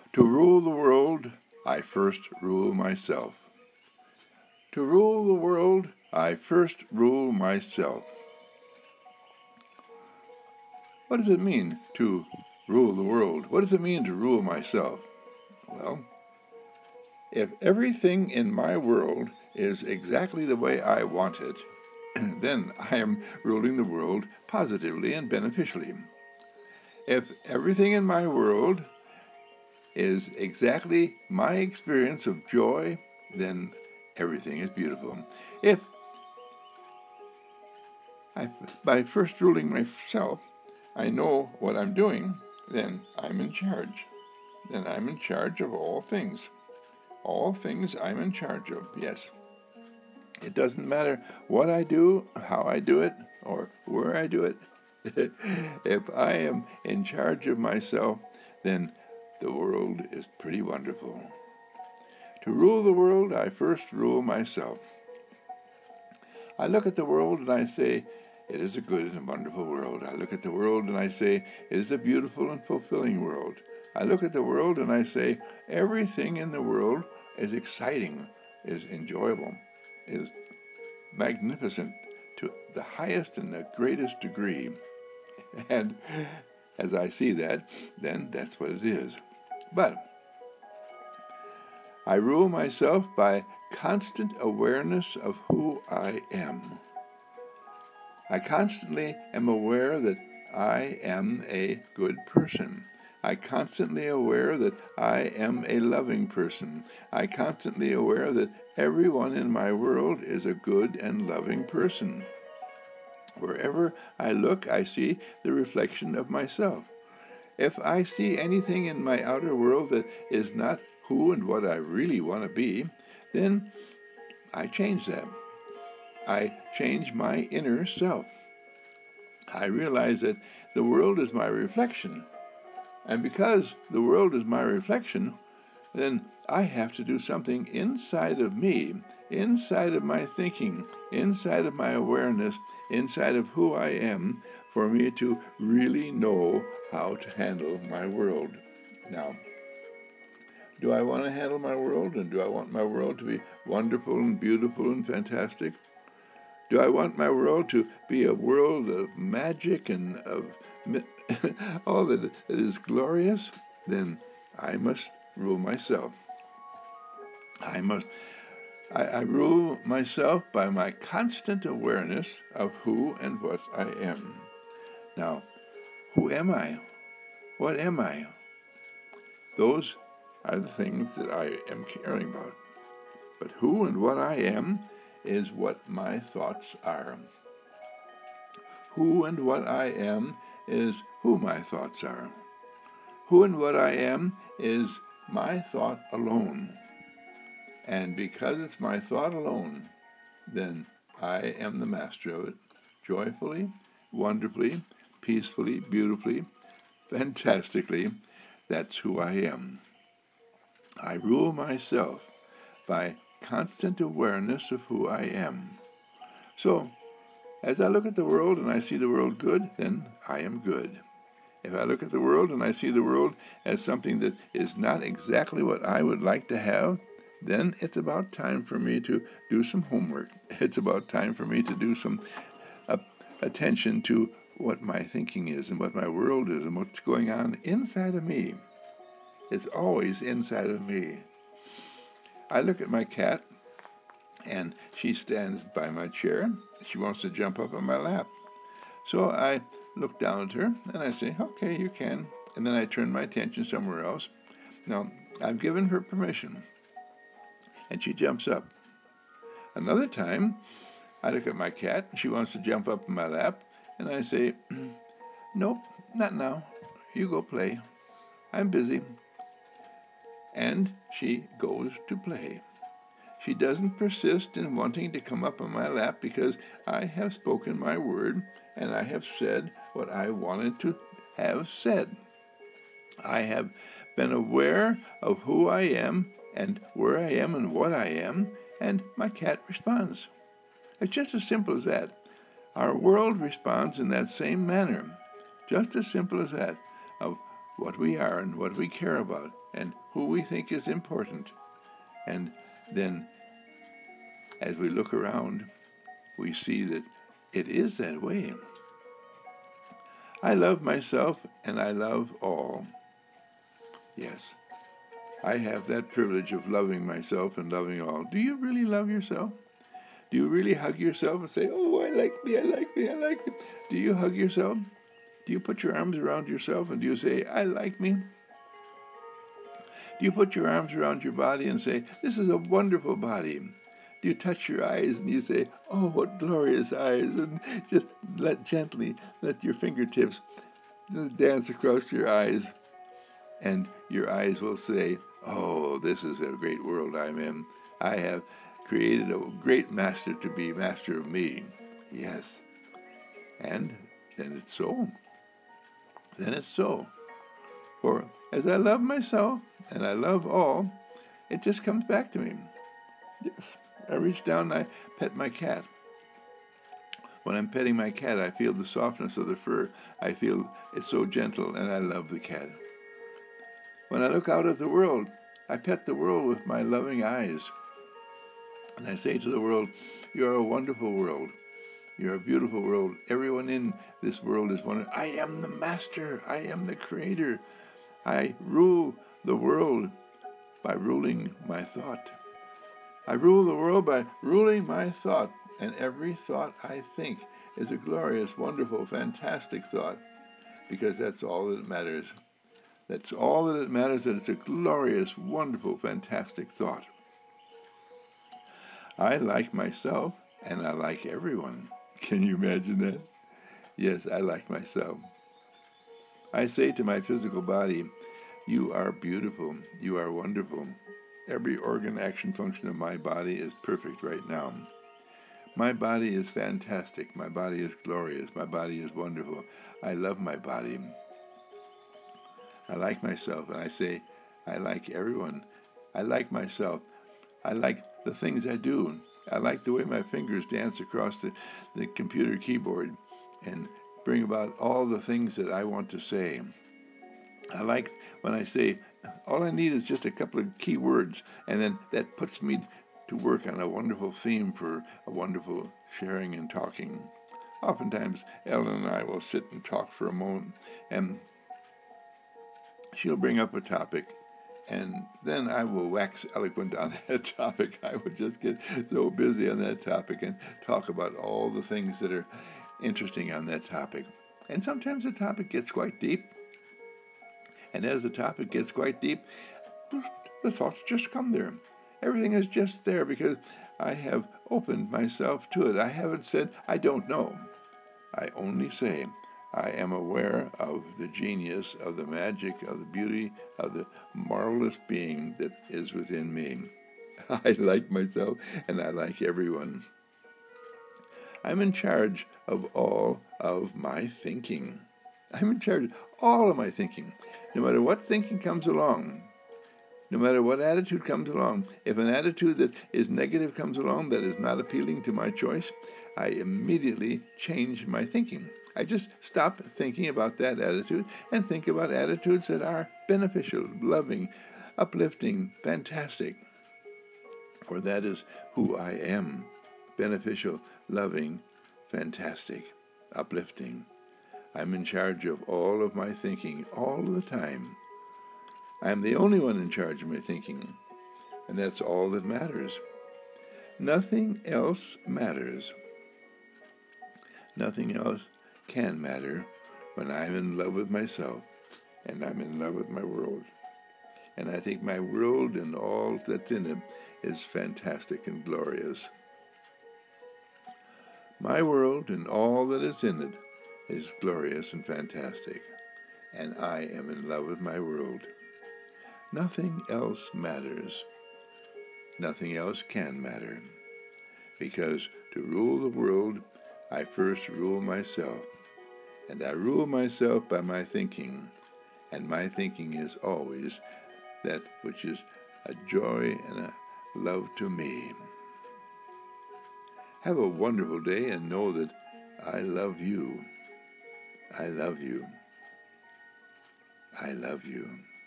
To rule the world, I first rule myself. To rule the world, I first rule myself. What does it mean to rule the world? What does it mean to rule myself? Well, if everything in my world is exactly the way I want it, then I am ruling the world positively and beneficially. If everything in my world is exactly my experience of joy, then everything is beautiful. If by first ruling myself, I know what I'm doing, then I'm in charge. Then I'm in charge of all things. All things I'm in charge of, yes. It doesn't matter what I do, how I do it, or where I do it. If I am in charge of myself, then the world is pretty wonderful. To rule the world, I first rule myself. I look at the world and I say, it is a good and wonderful world. I look at the world and I say, it is a beautiful and fulfilling world. I look at the world and I say, everything in the world is exciting, is enjoyable, is magnificent to the highest and the greatest degree. And as I see that, then that's what it is. But I rule myself by constant awareness of who I am. I constantly am aware that I am a good person. I constantly aware that I am a loving person. I constantly aware that everyone in my world is a good and loving person. Wherever I look, I see the reflection of myself. If I see anything in my outer world that is not who and what I really want to be, then I change that. I change my inner self. I realize that the world is my reflection. And because the world is my reflection, then I have to do something inside of me, inside of my thinking, inside of my awareness, inside of who I am, for me to really know how to handle my world. Now, do I want to handle my world, and do I want my world to be wonderful and beautiful and fantastic? Do I want my world to be a world of magic and of all that is glorious? Then I must rule myself. I must. I rule myself by my constant awareness of who and what I am. Now, who am I? What am I? Those are the things that I am caring about. But who and what I am is what my thoughts are. Who and what I am is who my thoughts are. Who and what I am is my thought alone. And because it's my thought alone, then I am the master of it, joyfully, wonderfully, peacefully, beautifully, fantastically. That's who I am. I rule myself by constant awareness of who I am. So, as I look at the world and I see the world good, then I am good. If I look at the world and I see the world as something that is not exactly what I would like to have, then it's about time for me to do some homework. It's about time for me to do some attention to what my thinking is and what my world is and what's going on inside of me. It's always inside of me. I look at my cat, and she stands by my chair. She wants to jump up on my lap. So I look down at her, and I say, okay, you can. And then I turn my attention somewhere else. Now, I've given her permission, and she jumps up. Another time, I look at my cat, and she wants to jump up in my lap, and I say, nope, not now. You go play. I'm busy. And she goes to play. She doesn't persist in wanting to come up on my lap because I have spoken my word and I have said what I wanted to have said. I have been aware of who I am and where I am and what I am, and my cat responds. It's just as simple as that. Our world responds in that same manner. Just as simple as that. Of what we are and what we care about and who we think is important. And then as we look around, we see that it is that way. I love myself and I love all. Yes, I have that privilege of loving myself and loving all. Do you really love yourself? Do you really hug yourself and say, oh, I like me, I like me, I like me? Do you hug yourself? Do you put your arms around yourself and do you say, I like me? Do you put your arms around your body and say, this is a wonderful body? Do you touch your eyes and you say, oh, what glorious eyes? And just gently let your fingertips dance across your eyes. And your eyes will say, oh, this is a great world I'm in. I have created a great master to be master of me. Yes. And then it's so. Then it's so. For as I love myself and I love all, it just comes back to me. Yes. I reach down and I pet my cat. When I'm petting my cat, I feel the softness of the fur. I feel it's so gentle, and I love the cat. When I look out at the world, I pet the world with my loving eyes. And I say to the world, you're a wonderful world. You're a beautiful world. Everyone in this world is wonderful. I am the master. I am the creator. I rule the world by ruling my thought. I rule the world by ruling my thought. And every thought I think is a glorious, wonderful, fantastic thought. Because that's all that matters. That's all that it matters, that it's a glorious, wonderful, fantastic thought. I like myself, and I like everyone. Can you imagine that? Yes, I like myself. I say to my physical body, you are beautiful, you are wonderful. Every organ, action, function of my body is perfect right now. My body is fantastic, my body is glorious, my body is wonderful. I love my body. I like myself, and I say, I like everyone. I like myself. I like the things I do. I like the way my fingers dance across the computer keyboard and bring about all the things that I want to say. I like when I say, all I need is just a couple of key words, and then that puts me to work on a wonderful theme for a wonderful sharing and talking. Oftentimes, Ellen and I will sit and talk for a moment, and she'll bring up a topic, and then I will wax eloquent on that topic. I would just get so busy on that topic and talk about all the things that are interesting on that topic. And sometimes the topic gets quite deep. And as the topic gets quite deep, the thoughts just come there. Everything is just there because I have opened myself to it. I haven't said, I don't know. I only say, I am aware of the genius, of the magic, of the beauty, of the marvelous being that is within me. I like myself and I like everyone. I'm in charge of all of my thinking. I'm in charge of all of my thinking. No matter what thinking comes along, no matter what attitude comes along, if an attitude that is negative comes along that is not appealing to my choice, I immediately change my thinking. I just stop thinking about that attitude and think about attitudes that are beneficial, loving, uplifting, fantastic. For that is who I am. Beneficial, loving, fantastic, uplifting. I'm in charge of all of my thinking all the time. I'm the only one in charge of my thinking, and that's all that matters. Nothing else matters. Nothing else can matter when I'm in love with myself and I'm in love with my world. And I think my world and all that's in it is fantastic and glorious. My world and all that is in it is glorious and fantastic, and I am in love with my world. Nothing else matters. Nothing else can matter, because to rule the world, I first rule myself, and I rule myself by my thinking, and my thinking is always that which is a joy and a love to me. Have a wonderful day and know that I love you. I love you. I love you.